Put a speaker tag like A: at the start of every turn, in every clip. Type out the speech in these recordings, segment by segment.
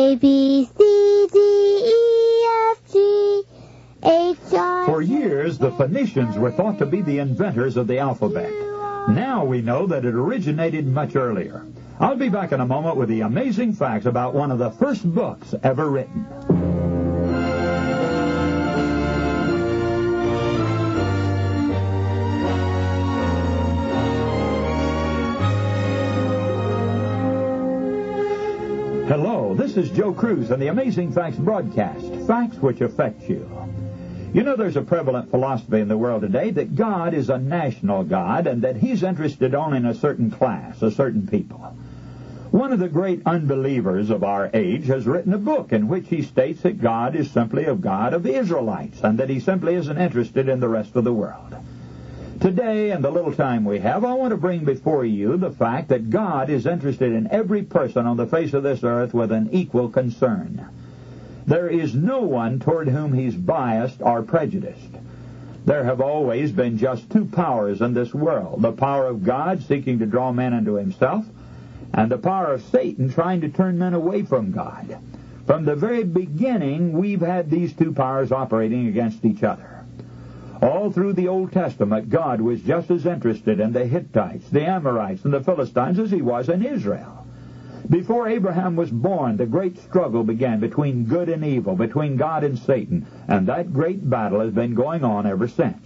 A: A, B, C, D, E, F, G, H, I...
B: For years, the Phoenicians were thought to be the inventors of the alphabet. Now we know that it originated much earlier. I'll be back in a moment with the amazing facts about one of the first books ever written. Hello, this is Joe Cruz and the Amazing Facts broadcast, facts which affect you. You know, there's a prevalent philosophy in the world today that God is a national God and that he's interested only in a certain class, a certain people. One of the great unbelievers of our age has written a book in which he states that God is simply a God of the Israelites and that he simply isn't interested in the rest of the world. Today, in the little time we have, I want to bring before you the fact that God is interested in every person on the face of this earth with an equal concern. There is no one toward whom he's biased or prejudiced. There have always been just two powers in this world, the power of God seeking to draw men unto himself, and the power of Satan trying to turn men away from God. From the very beginning, we've had these two powers operating against each other. All through the Old Testament, God was just as interested in the Hittites, the Amorites, and the Philistines as he was in Israel. Before Abraham was born, the great struggle began between good and evil, between God and Satan, and that great battle has been going on ever since.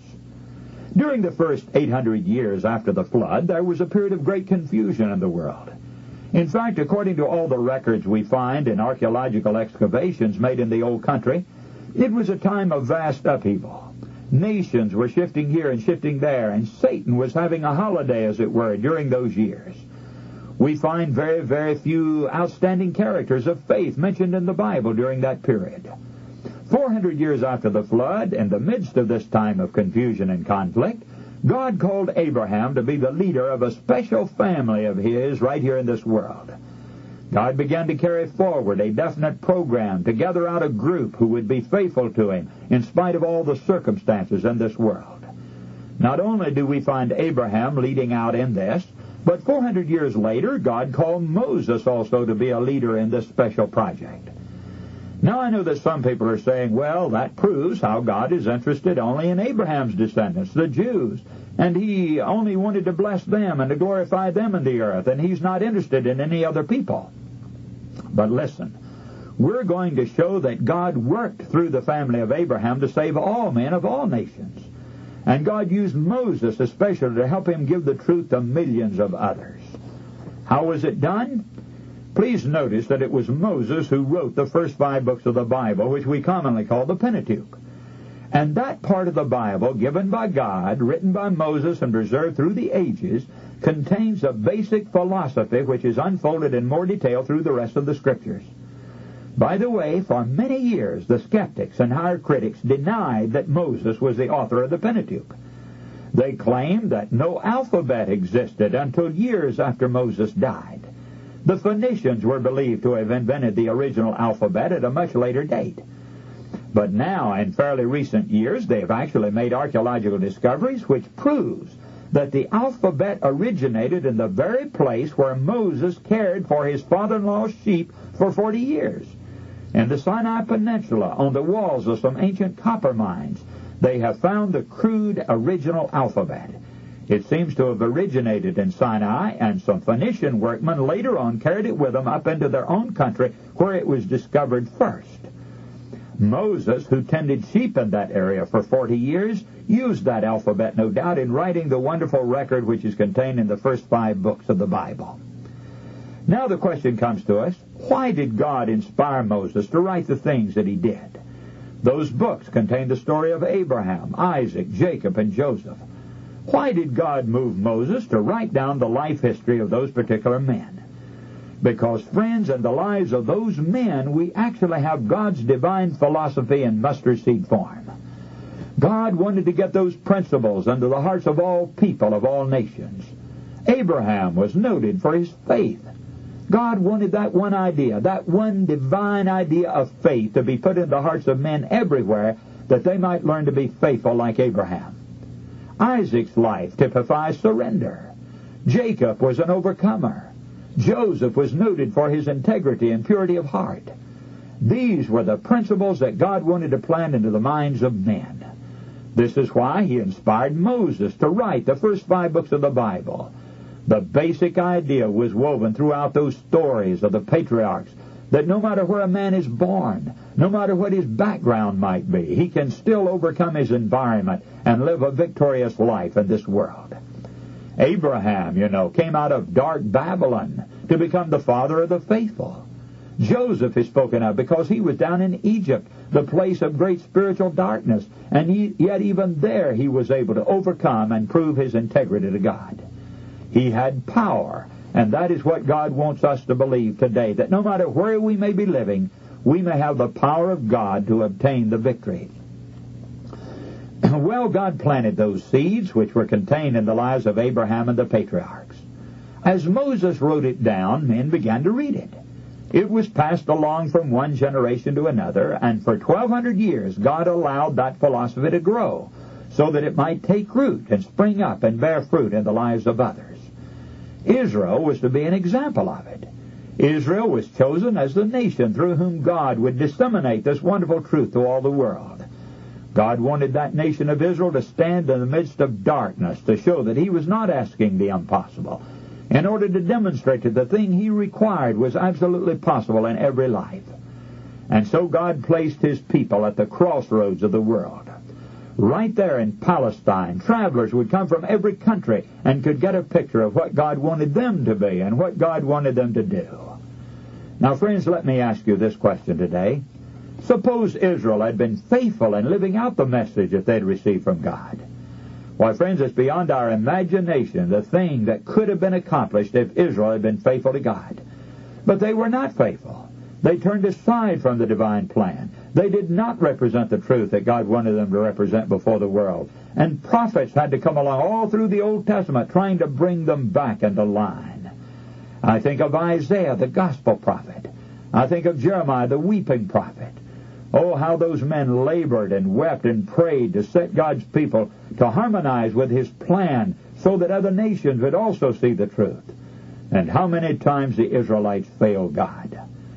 B: During the first 800 years after the flood, there was a period of great confusion in the world. In fact, according to all the records we find in archaeological excavations made in the old country, it was a time of vast upheaval. Nations were shifting here and shifting there, and Satan was having a holiday, as it were, during those years. We find very, very few outstanding characters of faith mentioned in the Bible during that period. 400 years after the flood, in the midst of this time of confusion and conflict, God called Abraham to be the leader of a special family of his right here in this world. God began to carry forward a definite program to gather out a group who would be faithful to him in spite of all the circumstances in this world. Not only do we find Abraham leading out in this, but 400 years later, God called Moses also to be a leader in this special project. Now, I know that some people are saying, well, that proves how God is interested only in Abraham's descendants, the Jews, and he only wanted to bless them and to glorify them in the earth, and he's not interested in any other people. But listen, we're going to show that God worked through the family of Abraham to save all men of all nations. And God used Moses especially to help him give the truth to millions of others. How was it done? Please notice that it was Moses who wrote the first 5 books of the Bible, which we commonly call the Pentateuch. And that part of the Bible, given by God, written by Moses and preserved through the ages, contains a basic philosophy which is unfolded in more detail through the rest of the Scriptures. By the way, for many years, the skeptics and higher critics denied that Moses was the author of the Pentateuch. They claimed that no alphabet existed until years after Moses died. The Phoenicians were believed to have invented the original alphabet at a much later date. But now, in fairly recent years, they have actually made archaeological discoveries which proves that the alphabet originated in the very place where Moses cared for his father-in-law's sheep for 40 years. In the Sinai Peninsula, on the walls of some ancient copper mines, they have found the crude original alphabet. It seems to have originated in Sinai, and some Phoenician workmen later on carried it with them up into their own country where it was discovered first. Moses, who tended sheep in that area for 40 years, used that alphabet, no doubt, in writing the wonderful record which is contained in the first 5 books of the Bible. Now the question comes to us, why did God inspire Moses to write the things that he did? Those books contain the story of Abraham, Isaac, Jacob, and Joseph. Why did God move Moses to write down the life history of those particular men? Because, friends, in the lives of those men, we actually have God's divine philosophy in mustard seed form. God wanted to get those principles into the hearts of all people of all nations. Abraham was noted for his faith. God wanted that one idea, that one divine idea of faith to be put in the hearts of men everywhere, that they might learn to be faithful like Abraham. Isaac's life typifies surrender. Jacob was an overcomer. Joseph was noted for his integrity and purity of heart. These were the principles that God wanted to plant into the minds of men. This is why he inspired Moses to write the first 5 books of the Bible. The basic idea was woven throughout those stories of the patriarchs, that no matter where a man is born, no matter what his background might be, he can still overcome his environment and live a victorious life in this world. Abraham, came out of dark Babylon to become the father of the faithful. Joseph is spoken of because he was down in Egypt, the place of great spiritual darkness, and yet even there he was able to overcome and prove his integrity to God. He had power, and that is what God wants us to believe today, that no matter where we may be living, we may have the power of God to obtain the victory. Well, God planted those seeds which were contained in the lives of Abraham and the patriarchs. As Moses wrote it down, men began to read it. It was passed along from one generation to another, and for 1,200 years God allowed that philosophy to grow, so that it might take root and spring up and bear fruit in the lives of others. Israel was to be an example of it. Israel was chosen as the nation through whom God would disseminate this wonderful truth to all the world. God wanted that nation of Israel to stand in the midst of darkness to show that he was not asking the impossible, in order to demonstrate that the thing he required was absolutely possible in every life. And so God placed his people at the crossroads of the world. Right there in Palestine, travelers would come from every country and could get a picture of what God wanted them to be and what God wanted them to do. Now, friends, let me ask you this question today. Suppose Israel had been faithful in living out the message that they'd received from God. Why, friends, it's beyond our imagination the thing that could have been accomplished if Israel had been faithful to God. But they were not faithful. They turned aside from the divine plan. They did not represent the truth that God wanted them to represent before the world. And prophets had to come along all through the Old Testament trying to bring them back into line. I think of Isaiah, the gospel prophet. I think of Jeremiah, the weeping prophet. Oh, how those men labored and wept and prayed to set God's people to harmonize with his plan so that other nations would also see the truth. And how many times the Israelites failed God.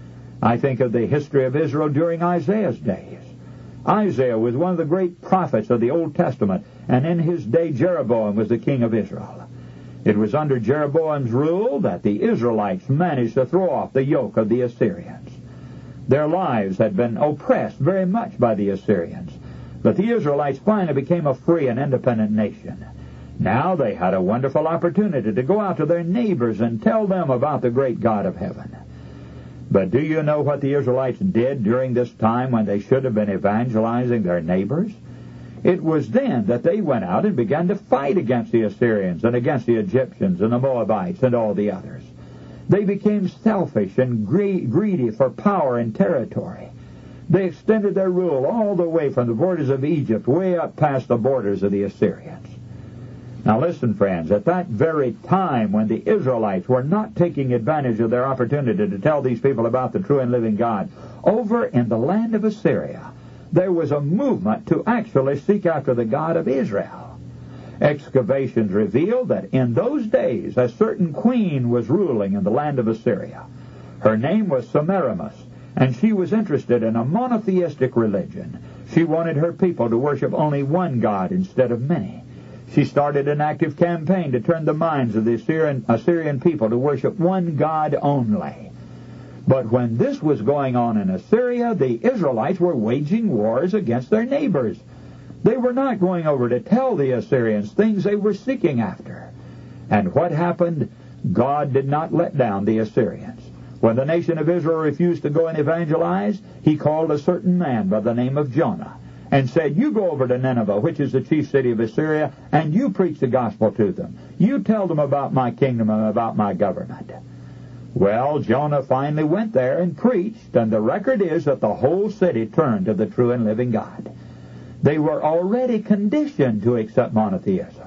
B: I think of the history of Israel during Isaiah's days. Isaiah was one of the great prophets of the Old Testament, and in his day Jeroboam was the king of Israel. It was under Jeroboam's rule that the Israelites managed to throw off the yoke of the Assyrians. Their lives had been oppressed very much by the Assyrians, but the Israelites finally became a free and independent nation. Now they had a wonderful opportunity to go out to their neighbors and tell them about the great God of heaven. But do you know what the Israelites did during this time when they should have been evangelizing their neighbors? It was then that they went out and began to fight against the Assyrians and against the Egyptians and the Moabites and all the others. They became selfish and greedy for power and territory. They extended their rule all the way from the borders of Egypt way up past the borders of the Assyrians. Now listen, friends, at that very time when the Israelites were not taking advantage of their opportunity to tell these people about the true and living God, over in the land of Assyria, there was a movement to actually seek after the God of Israel. Excavations revealed that in those days a certain queen was ruling in the land of Assyria. Her name was Semiramis, and she was interested in a monotheistic religion. She wanted her people to worship only one God instead of many. She started an active campaign to turn the minds of the Assyrian people to worship one God only. But when this was going on in Assyria, the Israelites were waging wars against their neighbors. They were not going over to tell the Assyrians things they were seeking after. And what happened? God did not let down the Assyrians. When the nation of Israel refused to go and evangelize, he called a certain man by the name of Jonah and said, "You go over to Nineveh, which is the chief city of Assyria, and you preach the gospel to them. You tell them about my kingdom and about my government." Well, Jonah finally went there and preached, and the record is that the whole city turned to the true and living God. They were already conditioned to accept monotheism.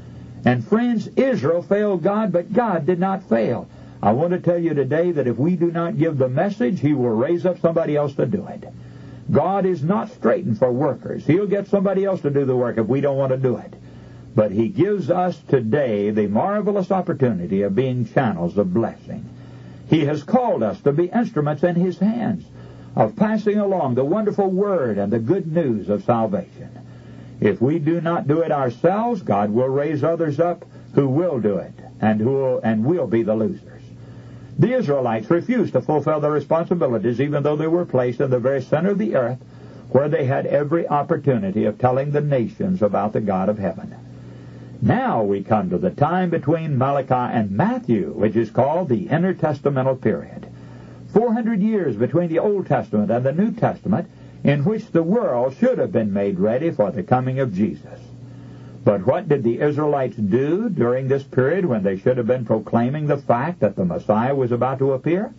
B: And friends, Israel failed God, but God did not fail. I want to tell you today that if we do not give the message, he will raise up somebody else to do it. God is not straitened for workers. He'll get somebody else to do the work if we don't want to do it. But he gives us today the marvelous opportunity of being channels of blessing. He has called us to be instruments in his hands. of passing along the wonderful word and the good news of salvation. If we do not do it ourselves, God will raise others up who will do it and will be the losers. The Israelites refused to fulfill their responsibilities even though they were placed in the very center of the earth where they had every opportunity of telling the nations about the God of heaven. Now we come to the time between Malachi and Matthew, which is called the intertestamental period. 400 years between the Old Testament and the New Testament, in which the world should have been made ready for the coming of Jesus. But what did the Israelites do during this period when they should have been proclaiming the fact that the Messiah was about to appear?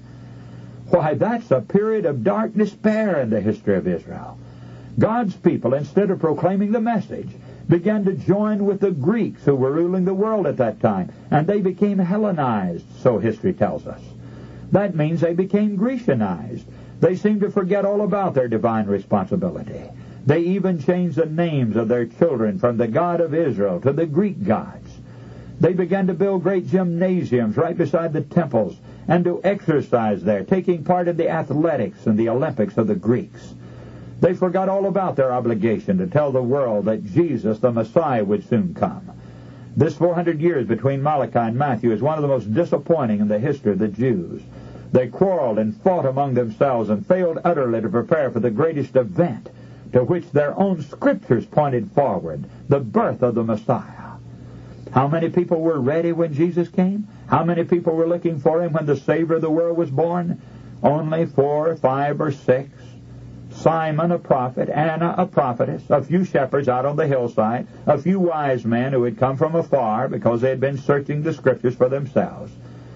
B: Why, that's a period of dark despair in the history of Israel. God's people, instead of proclaiming the message, began to join with the Greeks who were ruling the world at that time, and they became Hellenized, so history tells us. That means they became Grecianized. They seemed to forget all about their divine responsibility. They even changed the names of their children from the God of Israel to the Greek gods. They began to build great gymnasiums right beside the temples and to exercise there, taking part in the athletics and the Olympics of the Greeks. They forgot all about their obligation to tell the world that Jesus, the Messiah, would soon come. This 400 years between Malachi and Matthew is one of the most disappointing in the history of the Jews. They quarreled and fought among themselves and failed utterly to prepare for the greatest event to which their own scriptures pointed forward, the birth of the Messiah. How many people were ready when Jesus came? How many people were looking for him when the Savior of the world was born? Only 4 or 5 or 6. Simon, a prophet, Anna, a prophetess, a few shepherds out on the hillside, a few wise men who had come from afar because they had been searching the scriptures for themselves.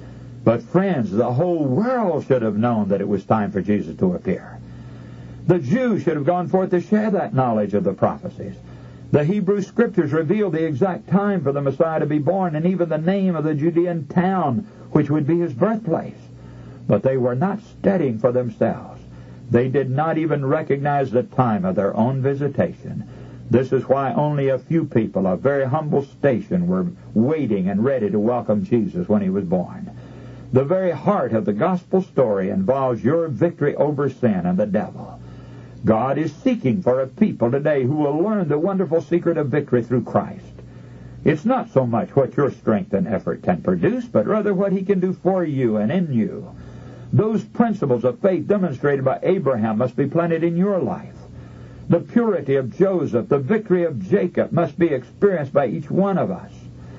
B: But friends, the whole world should have known that it was time for Jesus to appear. The Jews should have gone forth to share that knowledge of the prophecies. The Hebrew scriptures revealed the exact time for the Messiah to be born and even the name of the Judean town which would be his birthplace. But they were not studying for themselves. They did not even recognize the time of their own visitation. This is why only a few people of very humble station were waiting and ready to welcome Jesus when he was born. The very heart of the gospel story involves your victory over sin and the devil. God is seeking for a people today who will learn the wonderful secret of victory through Christ. It's not so much what your strength and effort can produce, but rather what he can do for you and in you. Those principles of faith demonstrated by Abraham must be planted in your life. The purity of Joseph, the victory of Jacob must be experienced by each one of us.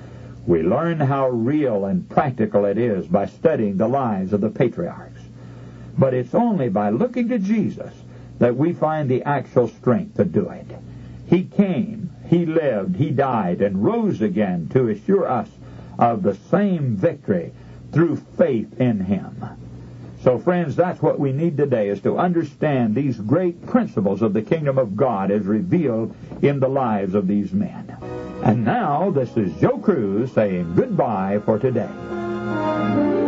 B: We learn how real and practical it is by studying the lives of the patriarchs. But it's only by looking to Jesus that we find the actual strength to do it. He came, he lived, he died, and rose again to assure us of the same victory through faith in him. So, friends, that's what we need today, is to understand these great principles of the kingdom of God as revealed in the lives of these men. And now, this is Joe Cruz saying goodbye for today.